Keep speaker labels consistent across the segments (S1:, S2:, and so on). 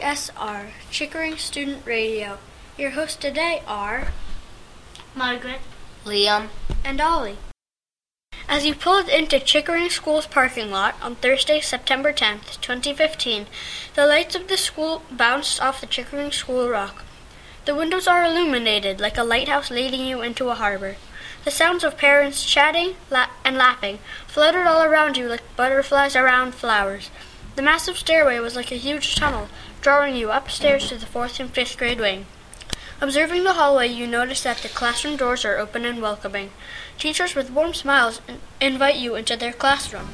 S1: CSR, Chickering Student Radio. Your hosts today are
S2: Margaret,
S3: Liam,
S1: and Ollie. As you pulled into Chickering School's parking lot on Thursday, September 10th, 2015, the lights of the school bounced off the Chickering School rock. The windows are illuminated like a lighthouse leading you into a harbor. The sounds of parents chatting and laughing floated all around you like butterflies around flowers. The massive stairway was like a huge tunnel, drawing you upstairs to the 4th and 5th grade wing. Observing the hallway, you notice that the classroom doors are open and welcoming. Teachers with warm smiles invite you into their classroom.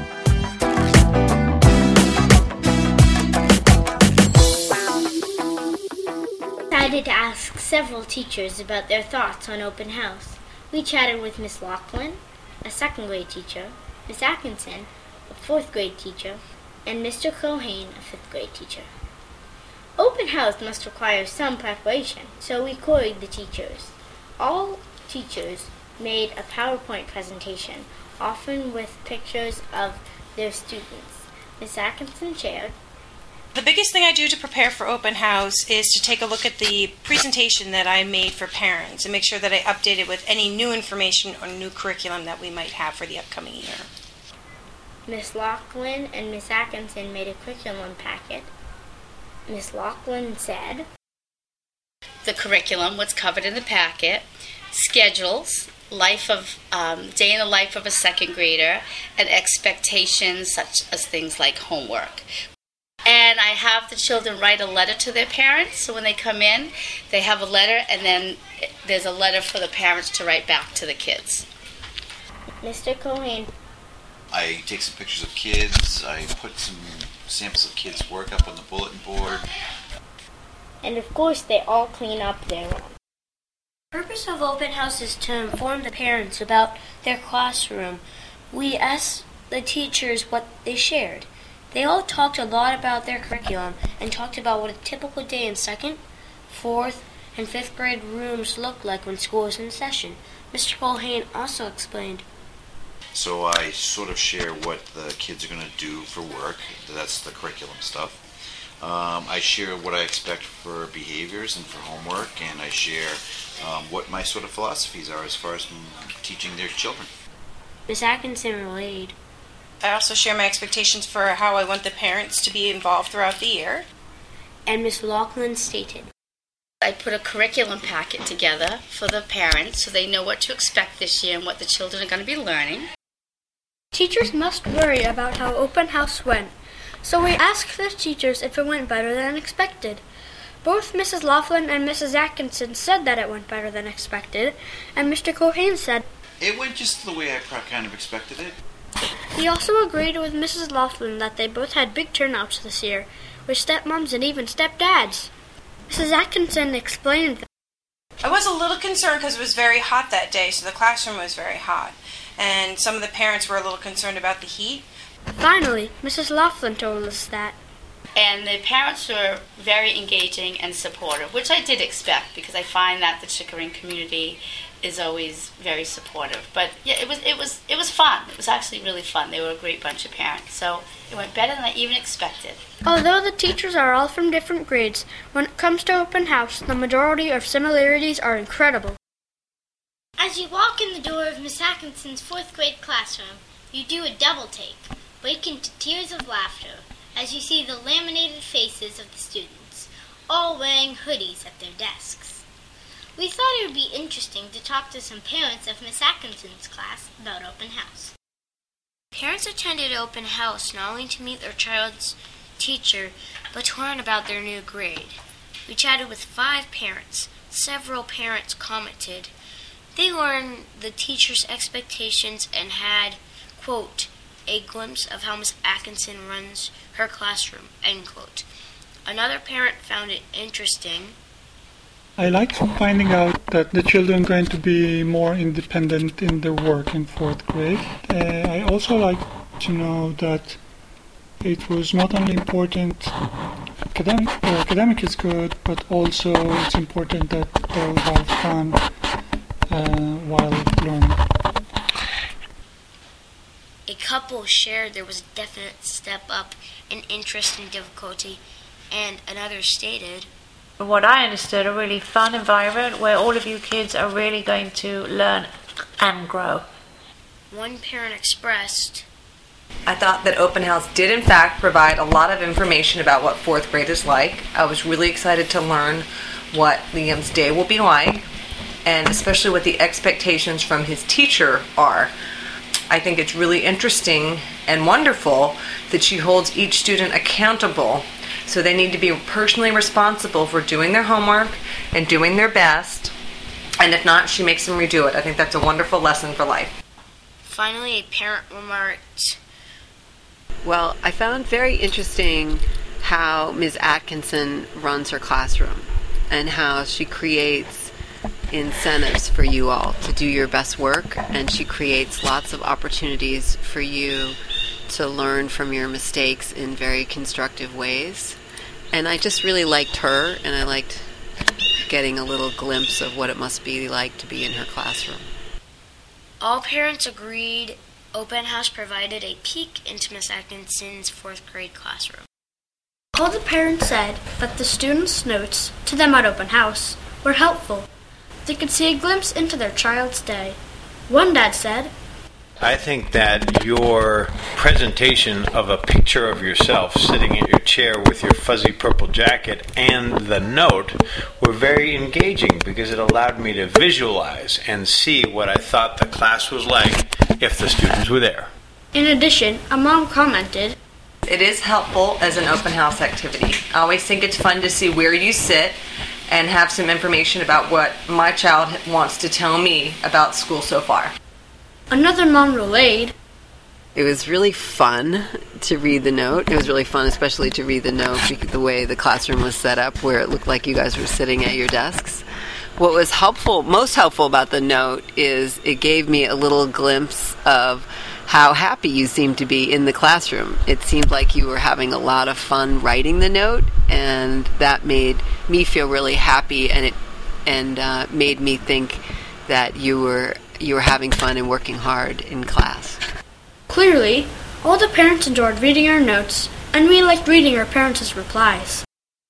S2: I decided to ask several teachers about their thoughts on open house. We chatted with Miss Laughlin, a 2nd grade teacher, Miss Atkinson, a 4th grade teacher, and Mr. Cohane, a 5th grade teacher. Open house must require some preparation, so we queried the teachers. All teachers made a PowerPoint presentation, often with pictures of their students. Miss Atkinson shared,
S4: The biggest thing I do to prepare for open house is to take a look at the presentation that I made for parents and make sure that I update it with any new information or new curriculum that we might have for the upcoming year.
S2: Miss Laughlin and Miss Atkinson made a curriculum packet. Miss Laughlin said,
S3: the curriculum, what's covered in the packet, schedules, day in the life of a 2nd grader, and expectations such as things like homework. And I have the children write a letter to their parents, so when they come in, they have a letter, and then there's a letter for the parents to write back to the kids.
S2: Mr. Cohane,
S5: I take some pictures of kids, I put some samples of kids' work up on the bulletin board.
S2: and of course they all clean up their room.
S1: The purpose of open house is to inform the parents about their classroom. We asked the teachers what they shared. They all talked a lot about their curriculum and talked about what a typical day in 2nd, 4th, and 5th grade rooms look like when school is in session. Mr. Colhane also explained.
S5: So I sort of share what the kids are going to do for work. That's the curriculum stuff. I share what I expect for behaviors and for homework, and I share what my sort of philosophies are as far as teaching their children.
S1: Miss Atkinson relayed.
S4: I also share my expectations for how I want the parents to be involved throughout the year.
S1: And Miss Laughlin stated.
S3: I put a curriculum packet together for the parents so they know what to expect this year and what the children are going to be learning.
S1: Teachers must worry about how open house went, so we asked the teachers if it went better than expected. Both Mrs. Laughlin and Mrs. Atkinson said that it went better than expected, and Mr. Cohane said
S5: It went just the way I kind of expected it.
S1: he also agreed with Mrs. Laughlin that they both had big turnouts this year, with stepmoms and even stepdads. Mrs. Atkinson explained that
S4: I was a little concerned because it was very hot that day, so the classroom was very hot. And some of the parents were a little concerned about the heat.
S1: finally, Mrs. Laughlin told us that.
S3: And the parents were very engaging and supportive, which I did expect because I find that the Chickering community is always very supportive. But yeah, it was fun. It was actually really fun. They were a great bunch of parents. So it went better than I even expected.
S1: Although the teachers are all from different grades, when it comes to open house, the majority of similarities are incredible.
S2: As you walk in the door of Miss Atkinson's 4th grade classroom, you do a double take, break into tears of laughter as you see the laminated faces of the students, all wearing hoodies at their desks. We thought it would be interesting to talk to some parents of Miss Atkinson's class about open house.
S1: Parents attended open house not only to meet their child's teacher, but to learn about their new grade. We chatted with 5 parents. Several parents commented. They learned the teacher's expectations and had, quote, a glimpse of how Miss Atkinson runs her classroom, end quote. Another parent found it interesting.
S6: I like finding out that the children are going to be more independent in their work in 4th grade. I also like to know that it was not only important academic is good, but also it's important that they'll have fun while learning.
S1: A couple shared there was a definite step up in interest and difficulty,
S7: and another stated,
S8: From what I understood, a really fun environment where all of you kids are really going to learn and grow.
S7: One parent expressed,
S9: I thought that Open House did in fact provide a lot of information about what fourth grade is like. I was really excited to learn what Liam's day will be like, and especially what the expectations from his teacher are. I think it's really interesting and wonderful that she holds each student accountable. So they need to be personally responsible for doing their homework and doing their best. And if not, she makes them redo it. I think that's a wonderful lesson for life.
S7: finally a parent remarked,
S10: Well, I found very interesting how Ms. Atkinson runs her classroom and how she creates incentives for you all to do your best work, and she creates lots of opportunities for you to learn from your mistakes in very constructive ways. And I just really liked her, and I liked getting a little glimpse of what it must be like to be in her classroom.
S7: All parents agreed Open House provided a peek into Miss Atkinson's fourth grade classroom.
S1: All the parents said that the students' notes to them at Open House were helpful. They could see a glimpse into their child's day. One dad said,
S11: I think that your presentation of a picture of yourself sitting at your chair with your fuzzy purple jacket and the note were very engaging because it allowed me to visualize and see what I thought the class was like if the students were there.
S1: In addition, a mom commented,
S9: It is helpful as an open house activity. I always think it's fun to see where you sit and have some information about what my child wants to tell me about school so far.
S1: Another mom relayed,
S10: It was really fun to read the note. It was really fun especially to read the note because the way the classroom was set up where it looked like you guys were sitting at your desks. What was most helpful about the note is it gave me a little glimpse of how happy you seemed to be in the classroom. It seemed like you were having a lot of fun writing the note, and that made me feel really happy, and it made me think that you were having fun and working hard in class.
S1: Clearly, all the parents enjoyed reading our notes, and we liked reading our parents' replies.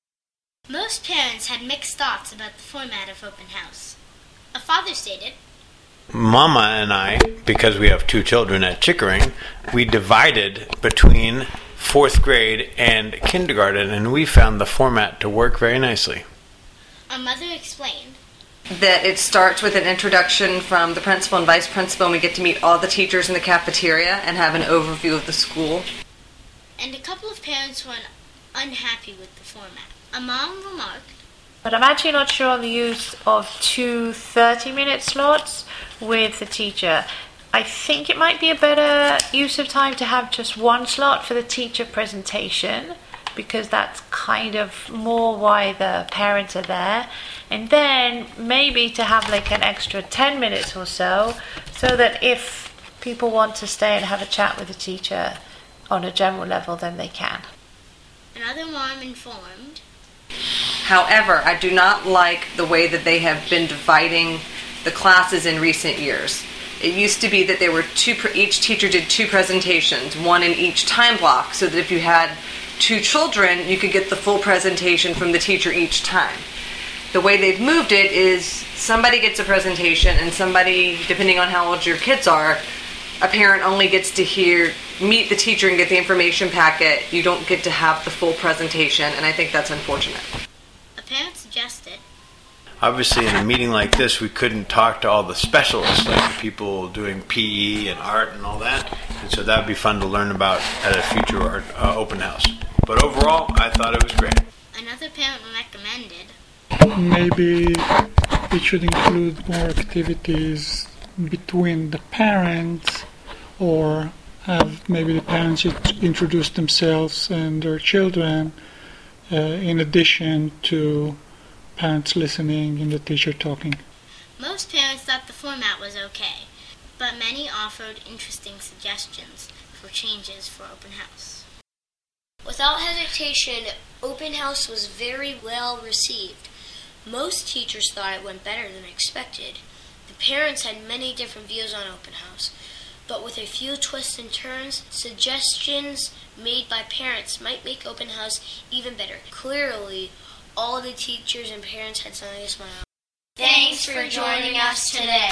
S2: Most parents had mixed thoughts about the format of Open House. A father stated,
S11: Mama and I, because we have two children at Chickering, we divided between fourth grade and kindergarten, and we found the format to work very nicely.
S2: A mother explained,
S9: That it starts with an introduction from the principal and vice principal, and we get to meet all the teachers in the cafeteria and have an overview of the school.
S2: and a couple of parents were unhappy with the format. A mom remarked,
S8: But I'm actually not sure on the use of 2 30-minute slots with the teacher. I think it might be a better use of time to have just one slot for the teacher presentation, because that's kind of more why the parents are there. And then maybe to have like an extra 10 minutes or so that if people want to stay and have a chat with the teacher on a general level, then they can.
S2: another mom informed,
S9: However, I do not like the way that they have been dividing the classes in recent years. It used to be that there were each teacher did 2 presentations, one in each time block, so that if you had 2 children, you could get the full presentation from the teacher each time. The way they've moved it is somebody gets a presentation and somebody, depending on how old your kids are, a parent only gets to meet the teacher and get the information packet. You don't get to have the full presentation, and I think that's unfortunate.
S2: a parent suggested,
S11: Obviously, in a meeting like this, we couldn't talk to all the specialists, like the people doing PE and art and all that. And so that would be fun to learn about at a future open house. But overall, I thought it was great.
S2: another parent recommended,
S6: Maybe it should include more activities between the parents, or have maybe the parents introduce themselves and their children in addition to parents listening and the teacher talking.
S2: Most parents thought the format was okay, but many offered interesting suggestions for changes for Open House.
S7: Without hesitation, Open House was very well received. Most teachers thought it went better than expected. The parents had many different views on Open House, but with a few twists and turns, suggestions made by parents might make open house even better. Clearly, all the teachers and parents had something to smile.
S12: Thanks for joining us today.